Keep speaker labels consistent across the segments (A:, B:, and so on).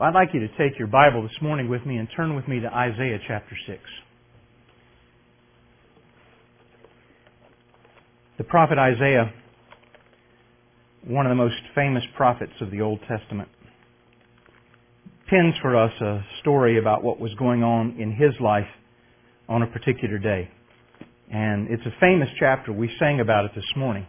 A: Well, I'd like you to take your Bible this morning with me and turn with me to Isaiah chapter 6. The prophet Isaiah, one of the most famous prophets of the Old Testament, pens for us a story about what was going on in his life on a particular day. And it's a famous chapter. We sang about it this morning.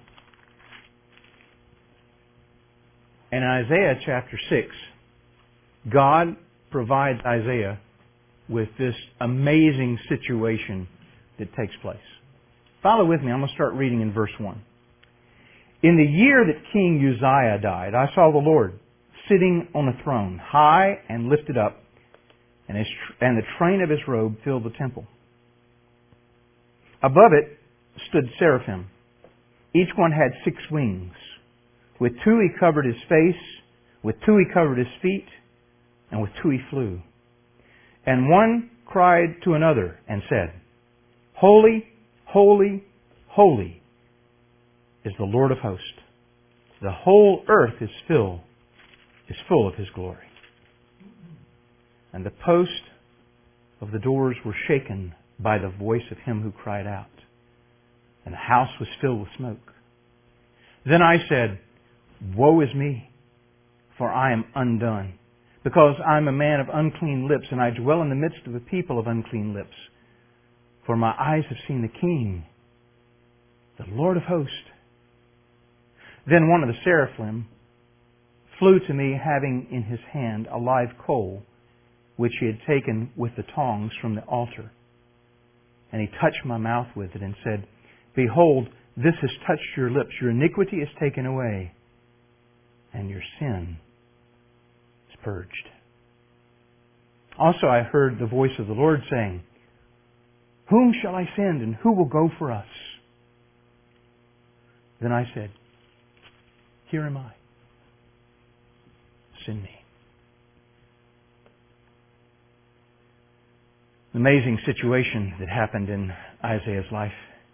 A: And in Isaiah chapter 6, God provides Isaiah with this amazing situation that takes place. Follow with me. I'm going to start reading in verse 1. In the year that King Uzziah died, I saw the Lord sitting on a throne, high and lifted up, and the train of his robe filled the temple. Above it stood seraphim. Each one had 6 wings. With 2 he covered his face, with 2 he covered his feet, and with 2 he flew. And one cried to another and said, Holy, holy, holy is the Lord of hosts. The whole earth is full of His glory. And the posts of the doors were shaken by the voice of him who cried out, and the house was filled with smoke. Then I said, Woe is me, for I am undone, because I am a man of unclean lips, and I dwell in the midst of a people of unclean lips. For my eyes have seen the King, the Lord of hosts. Then one of the seraphim flew to me, having in his hand a live coal, which he had taken with the tongs from the altar. And he touched my mouth with it and said, Behold, this has touched your lips. Your iniquity is taken away, and your sin is purged. Also I heard the voice of the Lord saying, Whom shall I send, and who will go for us? Then I said, Here am I. Send me. An amazing situation that happened in Isaiah's life.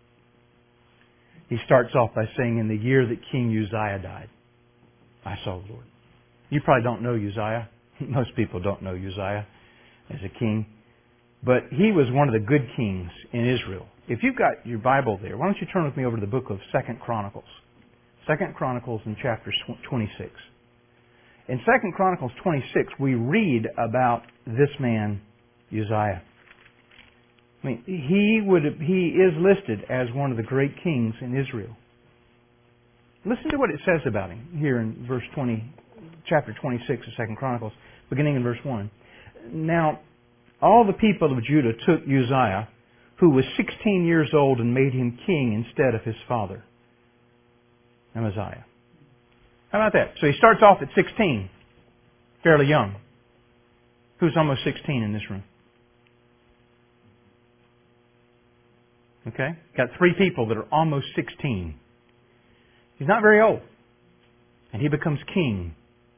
A: He starts off by saying, in the year that King Uzziah died, I saw the Lord. You probably don't know Uzziah. Most people don't know Uzziah as a king. But he was one of the good kings in Israel. If you've got your Bible there, why don't you turn with me over to the book of 2 Chronicles. 2 Chronicles in chapter 26. In 2 Chronicles 26, we read about this man, Uzziah. I mean, he is listed as one of the great kings in Israel. Listen to what it says about him here in verse 20, chapter 26 of 2 Chronicles, beginning in verse 1. Now, all the people of Judah took Uzziah, who was 16 years old, and made him king instead of his father, Amaziah. How about that? So he starts off at 16, fairly young. Who's almost 16 in this room? Okay? Got 3 people that are almost 16. He's not very old. And he becomes king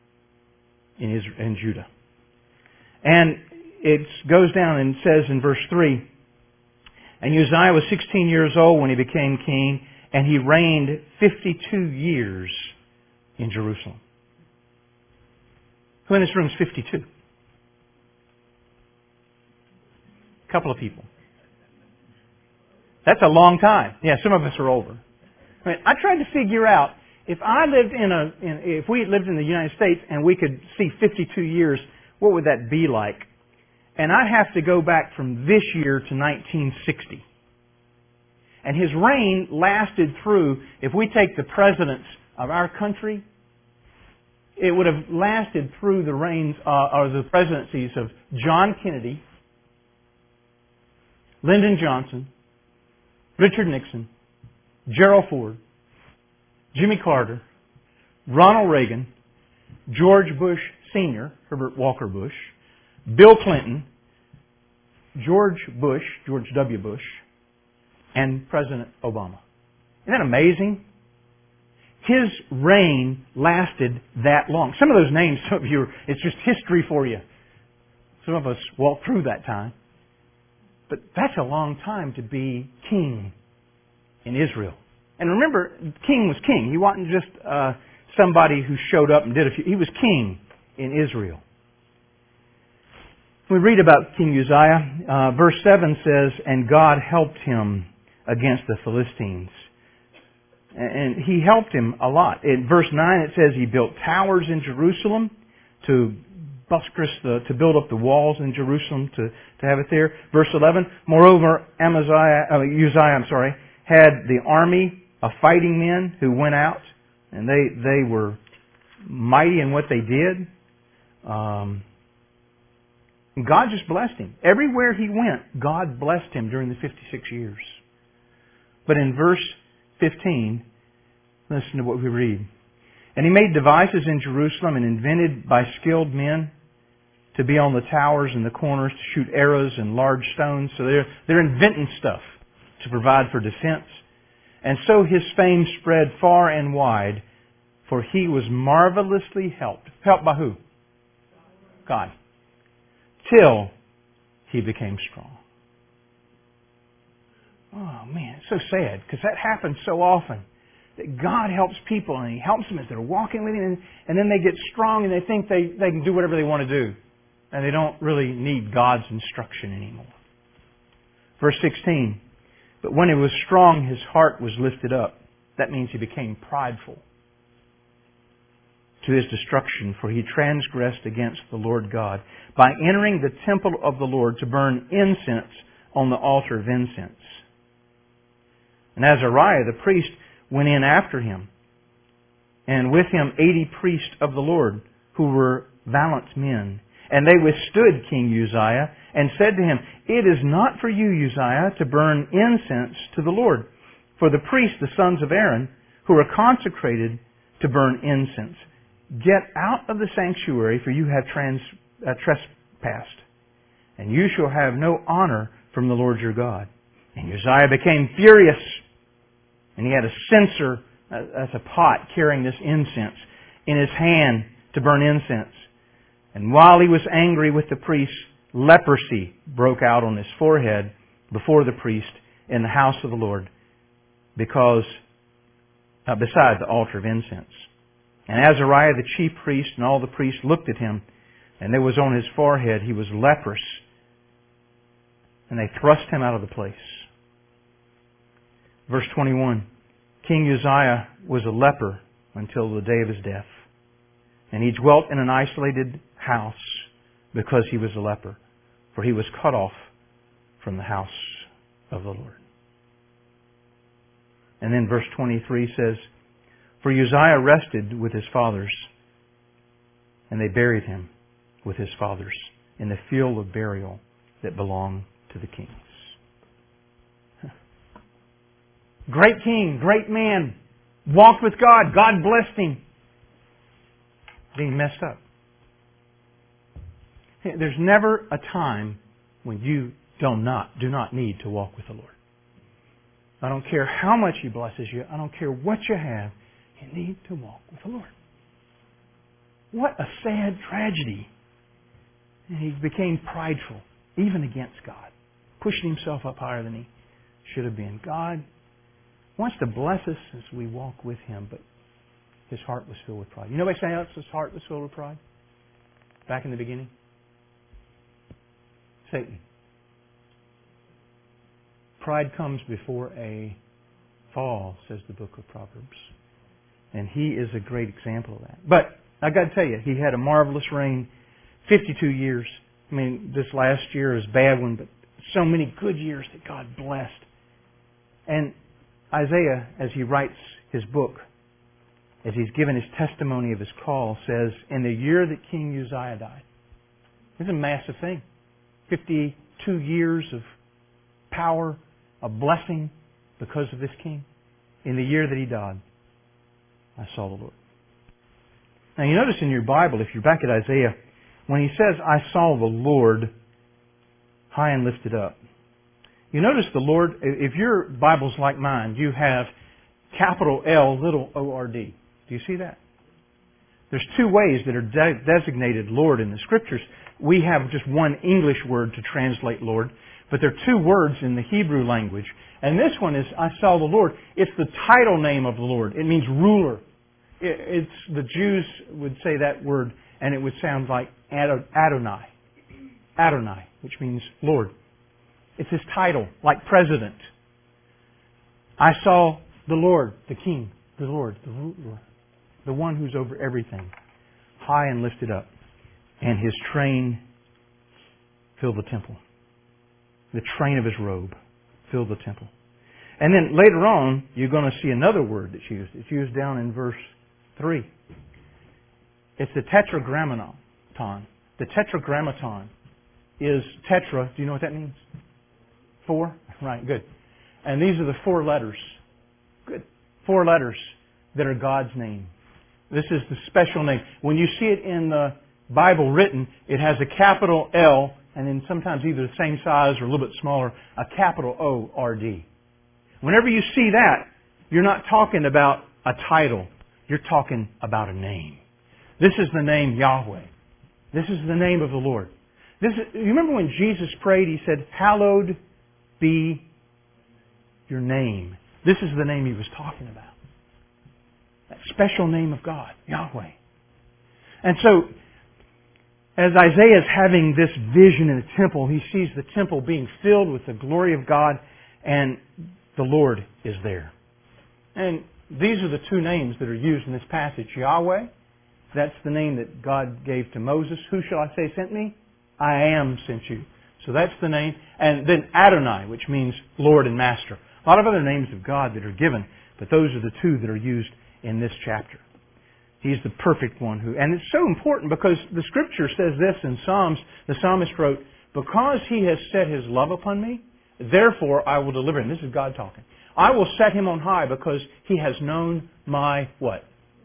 A: in Judah. And it goes down and says in verse 3, And Uzziah was 16 years old when he became king, and he reigned 52 years in Jerusalem. Who in this room is 52? A couple of people. That's a long time. Yeah, some of us are older. I mean, I tried to figure out if we lived in the United States and we could see 52 years, what would that be like? And I'd have to go back from this year to 1960. And his reign lasted through, if we take the presidents of our country, it would have lasted through the reigns or the presidencies of John Kennedy, Lyndon Johnson, Richard Nixon, Gerald Ford, Jimmy Carter, Ronald Reagan, George Bush Sr., Herbert Walker Bush, Bill Clinton, George W. Bush, and President Obama. Isn't that amazing? His reign lasted that long. Some of those names, some of you, it's just history for you. Some of us walked through that time. But that's a long time to be king in Israel. And remember, king was king. He wasn't just somebody who showed up and did a few. He was king in Israel. We read about King Uzziah. Verse 7 says, "And God helped him against the Philistines." And He helped him a lot. In verse 9 it says he built towers in Jerusalem to to build up the walls in Jerusalem to have it there. Verse 11, "Moreover, Uzziah, had the army of fighting men who went out, and they were mighty in what they did." God just blessed him. Everywhere he went, God blessed him during the 56 years. But in verse 15, listen to what we read. "And he made devices in Jerusalem and invented by skilled men to be on the towers and the corners to shoot arrows and large stones." So they're inventing stuff to provide for defense. "And so his fame spread far and wide, for he was marvelously helped." Helped by who? God. "Till he became strong." Oh man, it's so sad because that happens so often. That God helps people and He helps them as they're walking with Him, and then they get strong and they think they can do whatever they want to do. And they don't really need God's instruction anymore. Verse 16, "But when he was strong, his heart was lifted up." That means he became prideful. "To his destruction, for he transgressed against the Lord God by entering the temple of the Lord to burn incense on the altar of incense. And Azariah the priest went in after him, and with him 80 priests of the Lord, who were valiant men. And they withstood King Uzziah, and said to him, 'It is not for you, Uzziah, to burn incense to the Lord, for the priests, the sons of Aaron, who are consecrated to burn incense. Get out of the sanctuary, for you have trespassed, and you shall have no honor from the Lord your God.' And Uzziah became furious, and he had a censer, that's a pot carrying this incense, in his hand to burn incense. And while he was angry with the priests, leprosy broke out on his forehead before the priest in the house of the Lord, because beside the altar of incense. And Azariah the chief priest and all the priests looked at him, and there was on his forehead, he was leprous. And they thrust him out of the place." Verse 21, "King Uzziah was a leper until the day of his death. And he dwelt in an isolated house because he was a leper, for he was cut off from the house of the Lord." And then verse 23 says, "For Uzziah rested with his fathers, and they buried him with his fathers in the field of burial that belonged to the kings." Great king, great man, walked with God. God blessed him. Being messed up. There's never a time when you do not need to walk with the Lord. I don't care how much He blesses you. I don't care what you have. You need to walk with the Lord. What a sad tragedy. And he became prideful, even against God, pushing himself up higher than he should have been. God wants to bless us as we walk with Him, but his heart was filled with pride. You know anybody else's heart was filled with pride? Back in the beginning? Satan. Pride comes before a fall, says the book of Proverbs. And he is a great example of that. But I got to tell you, he had a marvelous reign, 52 years. I mean, this last year is a bad one, but so many good years that God blessed. And Isaiah, as he writes his book, as he's given his testimony of his call, says, in the year that King Uzziah died. It's a massive thing. 52 years of power, a blessing because of this king. In the year that he died, I saw the Lord. Now you notice in your Bible, if you're back at Isaiah, when he says, I saw the Lord high and lifted up. You notice the Lord, if your Bible's like mine, you have capital L, little O-R-D. Do you see that? There's two ways that are designated Lord in the Scriptures. We have just one English word to translate Lord, but there are two words in the Hebrew language. And this one is, I saw the Lord. It's the title name of the Lord. It means ruler. The Jews would say that word, and it would sound like Adonai. Adonai, which means Lord. It's his title, like president. I saw the Lord, the King, the Lord, the ruler, the one who's over everything, high and lifted up, and his train filled the temple. The train of his robe filled the temple. And then later on, you're going to see another word that's used. It's used down in verse 3. It's the tetragrammaton. The tetragrammaton is tetra. Do you know what that means? 4? Right, good. And these are the 4 letters. Good. 4 letters that are God's name. This is the special name. When you see it in the Bible written, it has a capital L, and then sometimes either the same size or a little bit smaller, a capital O-R-D. Whenever you see that, you're not talking about a title. You're talking about a name. This is the name Yahweh. This is the name of the Lord. You remember when Jesus prayed, He said, "Hallowed be your name." This is the name He was talking about. That special name of God, Yahweh. And so, as Isaiah is having this vision in the temple, he sees the temple being filled with the glory of God, and the Lord is there. And these are the 2 names that are used in this passage. Yahweh, that's the name that God gave to Moses. Who shall I say sent me? I am sent you. So that's the name. And then Adonai, which means Lord and Master. A lot of other names of God that are given, but those are the 2 that are used in this chapter. He's the perfect one who... And it's so important because the Scripture says this in Psalms. The psalmist wrote, "Because He has set His love upon me, therefore I will deliver Him." This is God talking. "I will set Him on high because He has known my" what?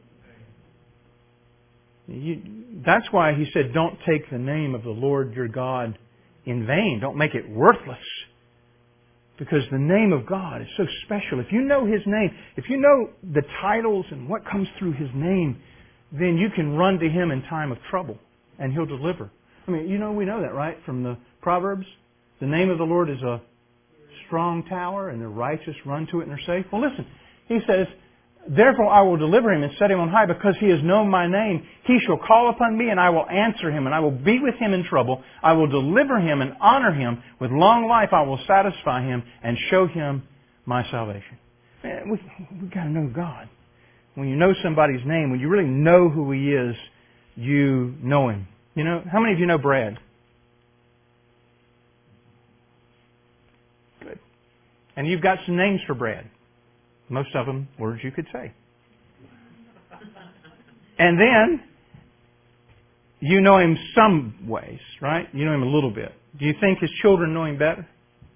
A: That's why He said, don't take the name of the Lord your God in vain. Don't make it worthless. Because the name of God is so special. If you know His name, if you know the titles and what comes through His name, then you can run to Him in time of trouble and He'll deliver. I mean, we know that, right? From the Proverbs. The name of the Lord is a strong tower and the righteous run to it and are safe. Well, listen. He says, "Therefore I will deliver him and set him on high because he has known my name. He shall call upon me and I will answer him, and I will be with him in trouble. I will deliver him and honor him. With long life I will satisfy him and show him my salvation." Man, we've got to know God. When you know somebody's name, when you really know who He is, you know Him. How many of you know Brad? Good. And you've got some names for Brad. Most of them words you could say. And then, you know him some ways, right? You know him a little bit. Do you think his children know him better?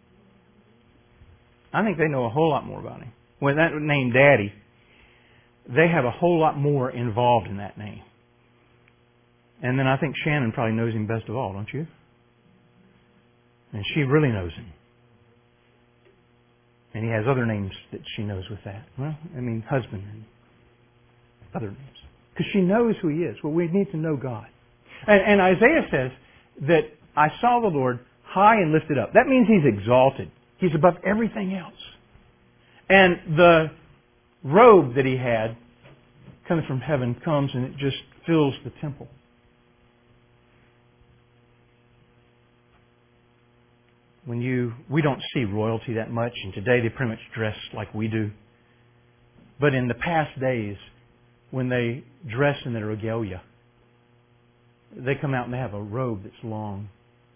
A: I think they know a whole lot more about him. When that name Daddy, they have a whole lot more involved in that name. And then I think Shannon probably knows him best of all, don't you? And she really knows him. And he has other names that she knows with that. Well, husband and other names. Because she knows who He is. Well, we need to know God. And Isaiah says that I saw the Lord high and lifted up. That means He's exalted. He's above everything else. And the robe that He had coming from heaven comes and it just fills the temple. We don't see royalty that much, and today they pretty much dress like we do. But in the past days, when they dress in their regalia, they come out and they have a robe that's long.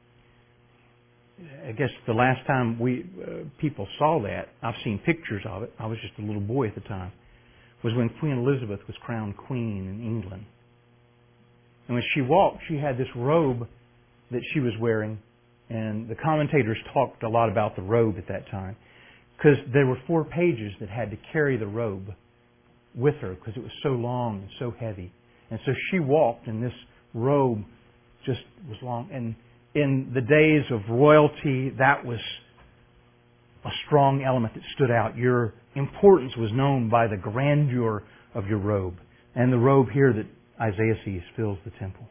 A: I guess the last time people saw that, I've seen pictures of it, I was just a little boy at the time, was when Queen Elizabeth was crowned Queen in England. And when she walked, she had this robe that she was wearing. And the commentators talked a lot about the robe at that time. Because there were 4 pages that had to carry the robe with her because it was so long and so heavy. And so she walked and this robe just was long. And in the days of royalty, that was a strong element that stood out. Your importance was known by the grandeur of your robe. And the robe here that Isaiah sees fills the temple.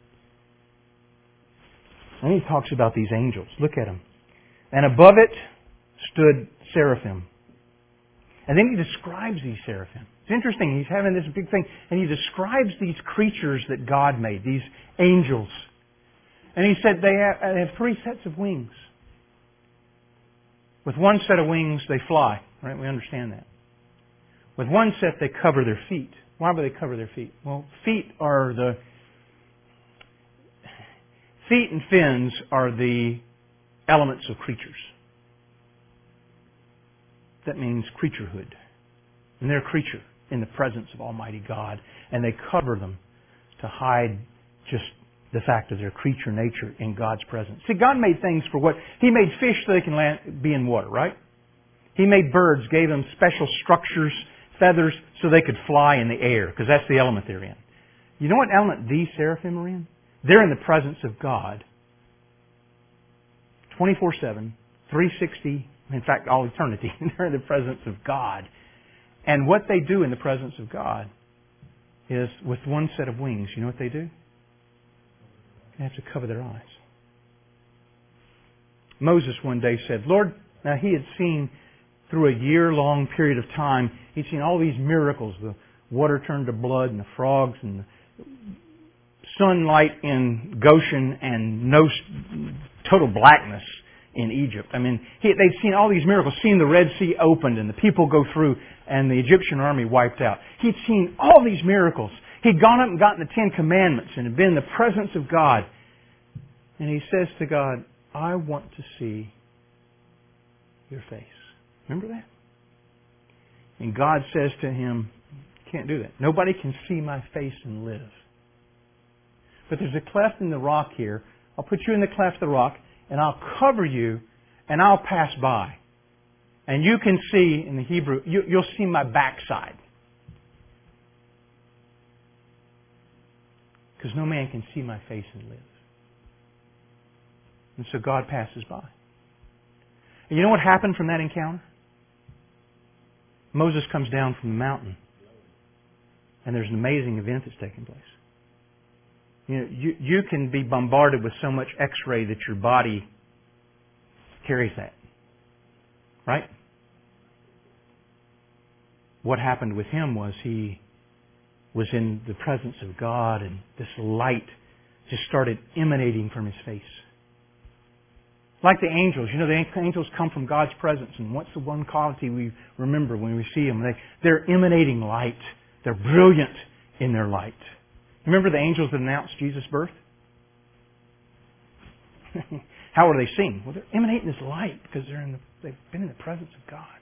A: And he talks about these angels. Look at them. And above it stood seraphim. And then he describes these seraphim. It's interesting. He's having this big thing. And he describes these creatures that God made, these angels. And He said they have 3 sets of wings. With one set of wings, they fly. Right? We understand that. With one set, they cover their feet. Why would they cover their feet? Well, feet and fins are the elements of creatures. That means creaturehood. And they're a creature in the presence of Almighty God. And they cover them to hide just the fact of their creature nature in God's presence. See, God made things for what? He made fish so they can be in water, right? He made birds, gave them special structures, feathers, so they could fly in the air, because that's the element they're in. You know what element these seraphim are in? They're in the presence of God 24/7, 360, in fact, all eternity. They're in the presence of God. And what they do in the presence of God is, with one set of wings, you know what they do? They have to cover their eyes. Moses one day said, Lord, now he had seen through a year-long period of time, he'd seen all these miracles. The water turned to blood and the frogs and the sunlight in Goshen and no total blackness in Egypt. I mean, they'd seen all these miracles, seen the Red Sea opened and the people go through and the Egyptian army wiped out. He'd seen all these miracles. He'd gone up and gotten the 10 Commandments and had been in the presence of God. And he says to God, I want to see your face. Remember that? And God says to him, you can't do that. Nobody can see my face and live. But there's a cleft in the rock here. I'll put you in the cleft of the rock and I'll cover you and I'll pass by. And you can see, in the Hebrew, you'll see my backside. Because no man can see my face and live. And so God passes by. And you know what happened from that encounter? Moses comes down from the mountain. And there's an amazing event that's taking place. You know, you can be bombarded with so much X-ray that your body carries that. Right? What happened with him was he was in the presence of God and this light just started emanating from his face. Like the angels. You know, the angels come from God's presence, and what's the one quality we remember when we see them? They're emanating light. They're brilliant in their light. Remember the angels that announced Jesus' birth? How are they seen? Well, they're emanating this light because they've been in the presence of God.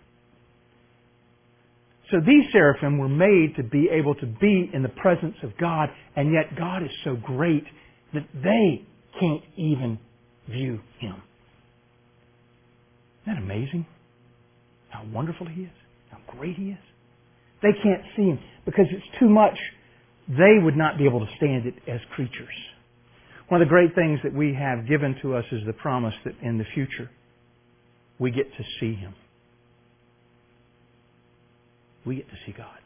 A: So these seraphim were made to be able to be in the presence of God, and yet God is so great that they can't even view Him. Isn't that amazing? How wonderful He is. How great He is. They can't see Him because it's too much. They would not be able to stand it as creatures. One of the great things that we have given to us is the promise that in the future we get to see Him. We get to see God.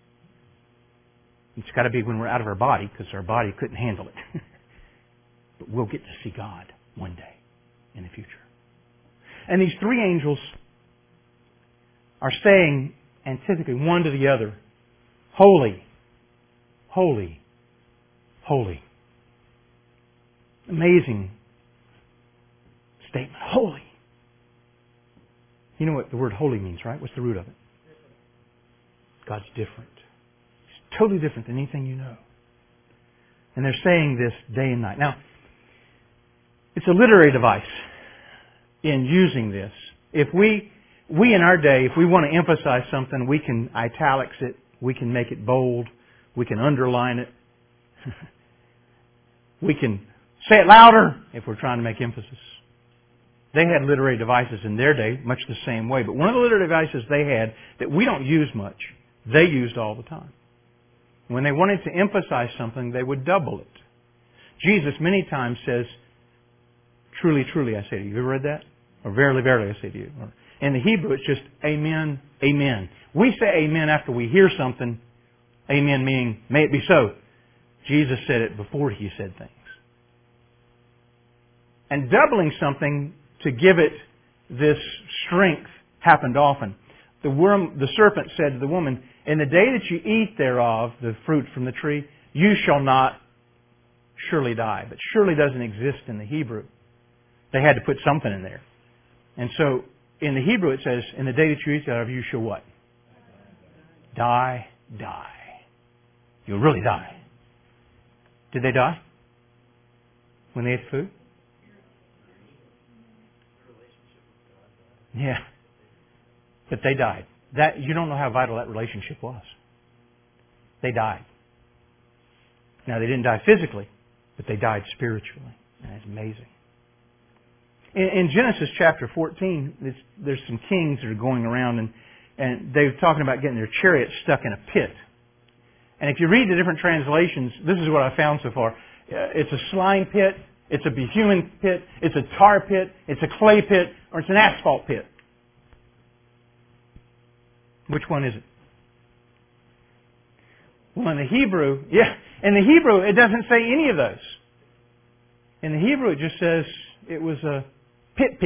A: It's got to be when we're out of our body because our body couldn't handle it. But we'll get to see God one day in the future. And these 3 angels are saying antithetically one to the other, Holy, holy, holy. Amazing statement. Holy. You know what the word holy means, right? What's the root of it? God's different. He's totally different than anything you know. And they're saying this day and night. Now, it's a literary device in using this. If we in our day, if we want to emphasize something, we can italics it, we can make it bold, we can underline it, we can say it louder if we're trying to make emphasis. They had literary devices in their day, much the same way. But one of the literary devices they had that we don't use much, they used all the time. When they wanted to emphasize something, they would double it. Jesus many times says, truly, truly, I say to you. Have you ever read that? Or verily, verily, I say to you. Or, in the Hebrew, it's just amen, amen. We say amen after we hear something. Amen meaning, may it be so. Jesus said it before He said things. And doubling something to give it this strength happened often. The serpent said to the woman, in the day that you eat thereof, the fruit from the tree, you shall not surely die. But surely doesn't exist in the Hebrew. They had to put something in there. And so in the Hebrew it says, in the day that you eat thereof, you shall what? Die. You'll really die. Did they die when they ate food? Yeah. But they died. You don't know how vital that relationship was. They died. Now, they didn't die physically, but they died spiritually. And it's amazing. In Genesis chapter 14, there's some kings that are going around and they're talking about getting their chariots stuck in a pit. And if you read the different translations, this is what I found so far. It's a slime pit, it's a bitumen pit, it's a tar pit, it's a clay pit, or it's an asphalt pit. Which one is it? Well, in the Hebrew, it doesn't say any of those. In the Hebrew, it just says it was a pit.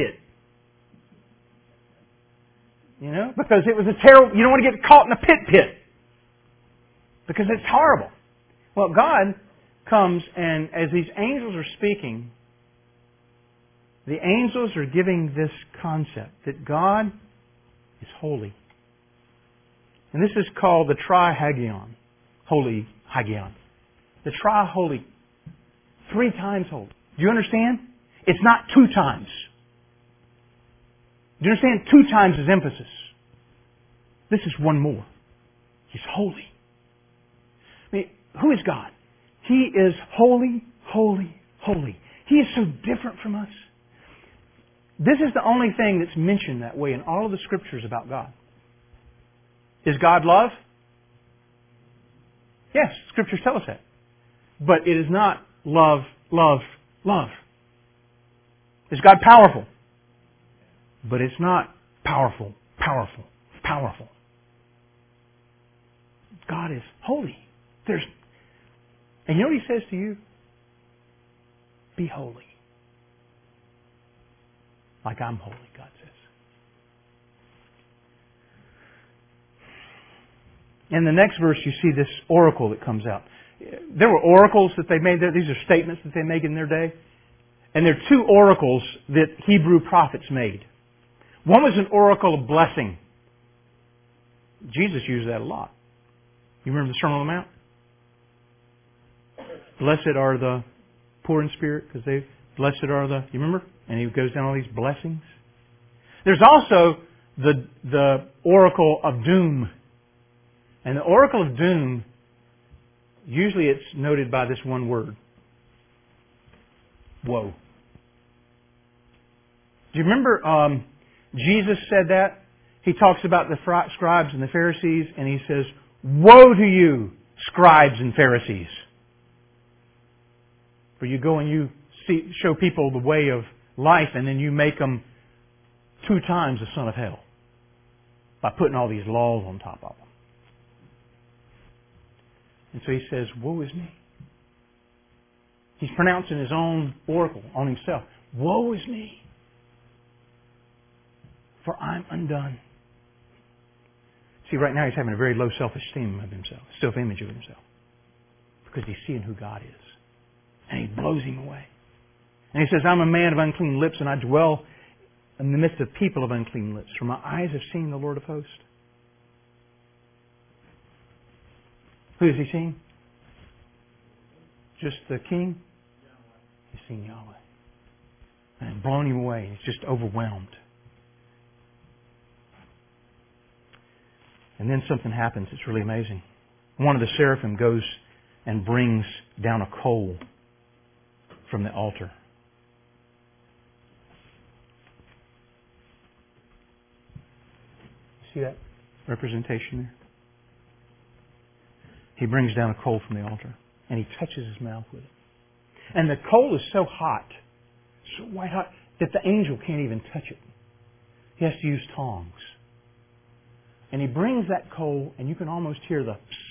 A: Because it was a terrible, you don't want to get caught in a pit. Because it's horrible. Well, God comes and as these angels are speaking, the angels are giving this concept that God is holy. And this is called the Trihagion. Holy Hagion. The Tri-Holy. 3 times holy. Do you understand? It's not 2 times. Do you understand? 2 times is emphasis. This is one more. He's holy. I mean, who is God? He is holy, holy, holy. He is so different from us. This is the only thing that's mentioned that way in all of the Scriptures about God. Is God love? Yes, Scriptures tell us that. But it is not love. Is God powerful? But it's not powerful. God is holy. And you know what He says to you? Be holy. Like I'm holy, God says. In the next verse, you see this oracle that comes out. There were oracles that they made there. These are statements that they make in their day. And there are 2 oracles that Hebrew prophets made. One was an oracle of blessing. Jesus used that a lot. You remember the Sermon on the Mount? Blessed are the poor in spirit, because blessed are the, you remember? And he goes down all these blessings. There's also the oracle of doom. And the oracle of doom, usually it's noted by this one word. Woe. Do you remember Jesus said that? He talks about the scribes and the Pharisees, and he says, woe to you, scribes and Pharisees. For you go and you show people the way of life, and then you make them 2 times the son of hell by putting all these laws on top of them. And so he says, woe is me. He's pronouncing his own oracle on himself. Woe is me. For I'm undone. See, right now he's having a very low self-esteem of himself, self-image of himself. Because he's seeing who God is. And he blows him away. And he says, I'm a man of unclean lips, and I dwell in the midst of people of unclean lips. For my eyes have seen the Lord of hosts. Who has he seen? Just the king? He's seen Yahweh. And it's blown him away. He's just overwhelmed. And then something happens. It's really amazing. One of the seraphim goes and brings down a coal from the altar. See that representation there? He brings down a coal from the altar, and he touches his mouth with it. And the coal is so hot, so white hot, that the angel can't even touch it. He has to use tongs. And he brings that coal, and you can almost hear the psss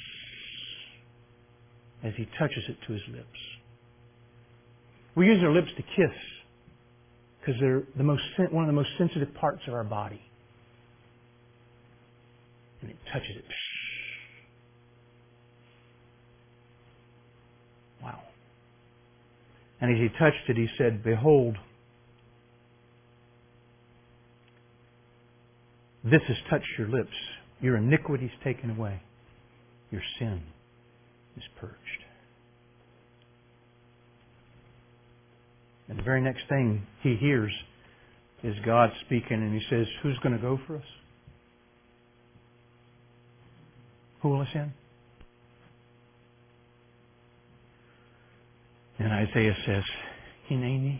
A: as he touches it to his lips. We use our lips to kiss because they're one of the most sensitive parts of our body. And it touches it. Wow. And as He touched it, He said, "Behold, this has touched your lips. Your iniquity is taken away. Your sin is purged." And the very next thing he hears is God speaking, and He says, "Who's going to go for us? Who will ascend?" And Isaiah says, "Hineni,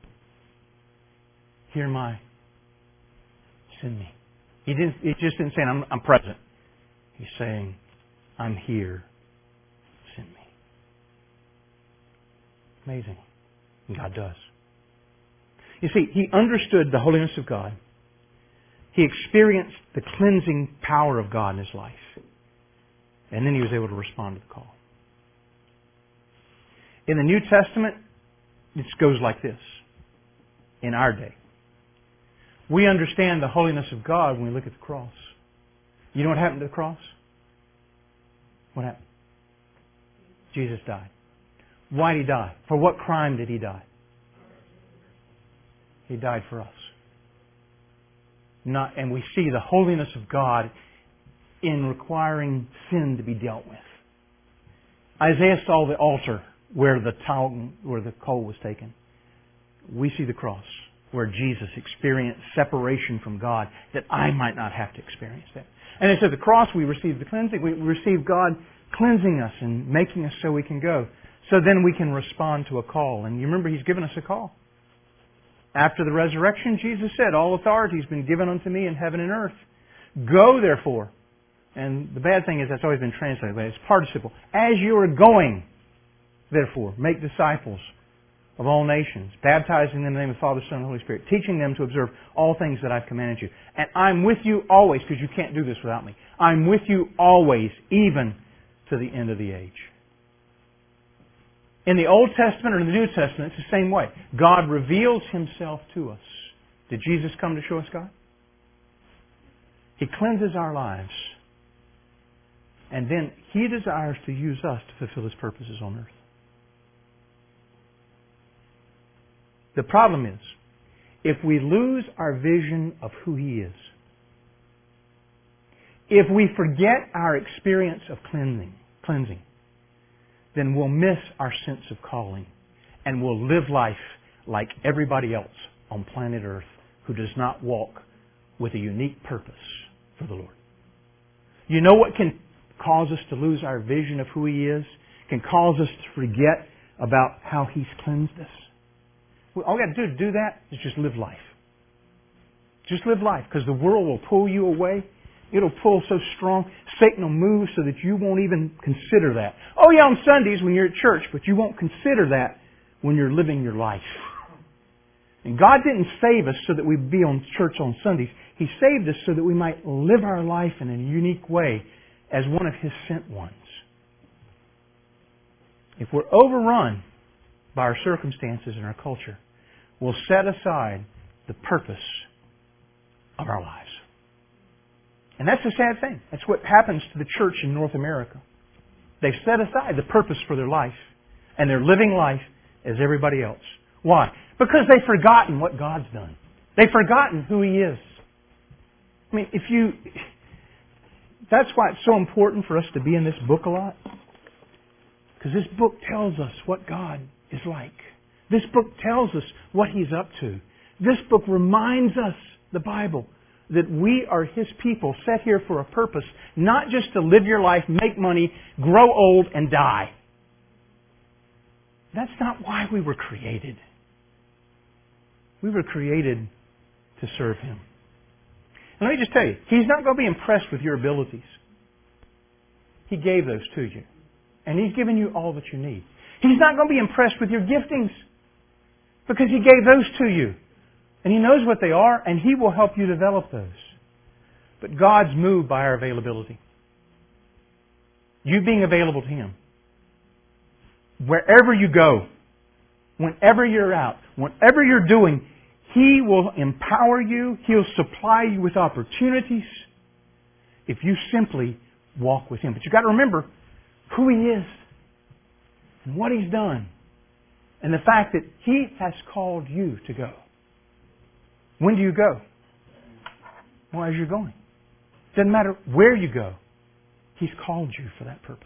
A: here am I. Send me." He just didn't say, I'm present. He's saying, "I'm here. Send me." Amazing. And God does. You see, he understood the holiness of God. He experienced the cleansing power of God in his life. And then he was able to respond to the call. In the New Testament, it goes like this. In our day, we understand the holiness of God when we look at the cross. You know what happened to the cross? What happened? Jesus died. Why did He die? For what crime did He die? He died for us. And we see the holiness of God in requiring sin to be dealt with. Isaiah saw the altar where the coal was taken. We see the cross where Jesus experienced separation from God that I might not have to experience that. And it's at the cross we receive the cleansing. We receive God cleansing us and making us so we can go. So then we can respond to a call. And you remember He's given us a call. After the resurrection, Jesus said, "All authority has been given unto me in heaven and earth. Go therefore." And the bad thing is that's always been translated, but it's participle. "As you are going, therefore, make disciples of all nations, baptizing them in the name of the Father, Son, and Holy Spirit, teaching them to observe all things that I've commanded you. And I'm with you always," because you can't do this without me. "I'm with you always, even to the end of the age." In the Old Testament or in the New Testament, it's the same way. God reveals Himself to us. Did Jesus come to show us God? He cleanses our lives. And then He desires to use us to fulfill His purposes on earth. The problem is, if we lose our vision of who He is, if we forget our experience of cleansing, then we'll miss our sense of calling and we'll live life like everybody else on planet Earth who does not walk with a unique purpose for the Lord. You know what can cause us to lose our vision of who He is? Can cause us to forget about how He's cleansed us? All we got to do that is just live life. Just live life, because the world will pull you away. It'll pull so strong. Satan will move so that you won't even consider that. Oh yeah, on Sundays when you're at church, but you won't consider that when you're living your life. And God didn't save us so that we'd be on church on Sundays. He saved us so that we might live our life in a unique way as one of His sent ones. If we're overrun by our circumstances and our culture, we'll set aside the purpose of our lives. And that's a sad thing. That's what happens to the church in North America. They've set aside the purpose for their life, and they're living life as everybody else. Why? Because they've forgotten what God's done. They've forgotten who He is. I mean, that's why it's so important for us to be in this book a lot. Because this book tells us what God is like. This book tells us what He's up to. This book reminds us, the Bible, that we are His people set here for a purpose, not just to live your life, make money, grow old, and die. That's not why we were created. We were created to serve Him. And let me just tell you, He's not going to be impressed with your abilities. He gave those to you. And He's given you all that you need. He's not going to be impressed with your giftings because He gave those to you. And He knows what they are, and He will help you develop those. But God's moved by our availability. You being available to Him. Wherever you go, whenever you're out, whatever you're doing, He will empower you. He'll supply you with opportunities if you simply walk with Him. But you've got to remember who He is and what He's done And the fact that He has called you to go. When do you go? Well, as you're going. Doesn't matter where you go. He's called you for that purpose.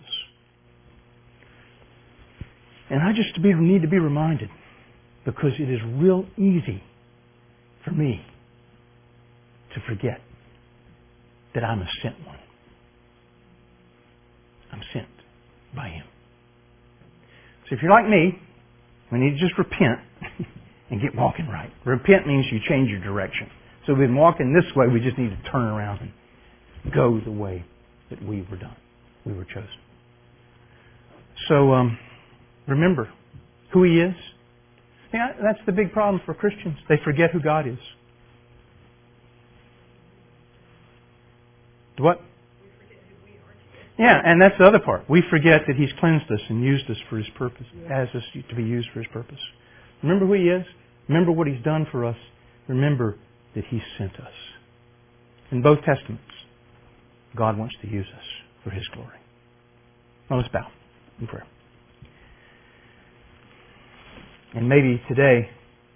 A: And I just need to be reminded, because it is real easy for me to forget that I'm a sent one. I'm sent by Him. So if you're like me, we need to just repent and get walking right. Repent means you change your direction. So we've been walking this way, we just need to turn around and go the way that we were done. We were chosen. So remember who He is. Yeah, that's the big problem for Christians. They forget who God is. What? Yeah, and that's the other part. We forget that He's cleansed us and used us for His purpose, has us to be used for His purpose. Remember who He is. Remember what He's done for us. Remember that He sent us. In both Testaments, God wants to use us for His glory. Now let's bow in prayer. And maybe today,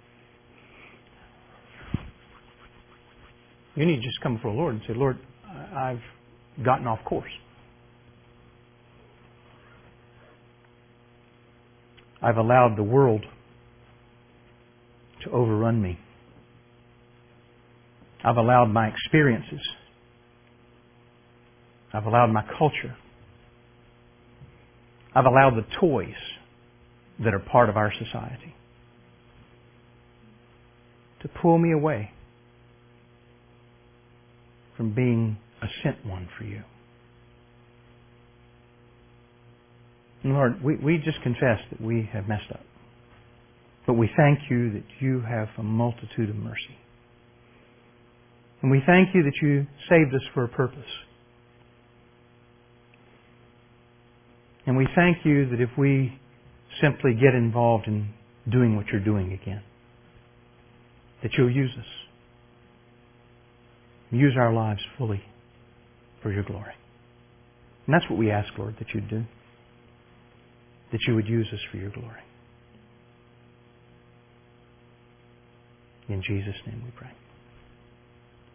A: you need to just come before the Lord and say, Lord, I've gotten off course. I've allowed the world to overrun me. I've allowed my experiences. I've allowed my culture. I've allowed the toys that are part of our society to pull me away from being a sent one for You. And Lord, we just confess that we have messed up. But we thank You that You have a multitude of mercy. And we thank You that You saved us for a purpose. And we thank You that if we simply get involved in doing what You're doing again, that You'll use us. Use our lives fully for Your glory. And that's what we ask, Lord, that You'd do. That You would use us for Your glory. In Jesus' name we pray.